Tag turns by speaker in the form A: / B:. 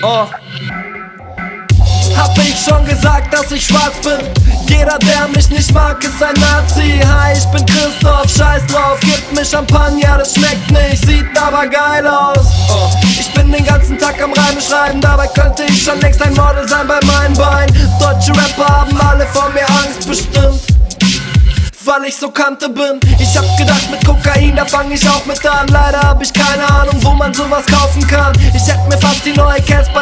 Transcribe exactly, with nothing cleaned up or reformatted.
A: Oh. Hab ich schon gesagt, dass ich schwarz bin? Jeder, der mich nicht mag, ist ein Nazi. Hi, ich bin Christoph, scheiß drauf, gib mir Champagner, das schmeckt nicht, sieht aber geil aus. Oh. Ich bin den ganzen Tag am Reime schreiben, dabei könnte ich schon längst ein Model sein bei meinen Beinen. Deutsche Rapper haben alle vor mir Angst, bestimmt, weil ich so Kante bin. Ich hab gedacht, mit Kokain, da fang ich auch mit an. Leider hab ich keine Ahnung, wo man sowas kaufen kann. Ich hätte mir fast die neue Casper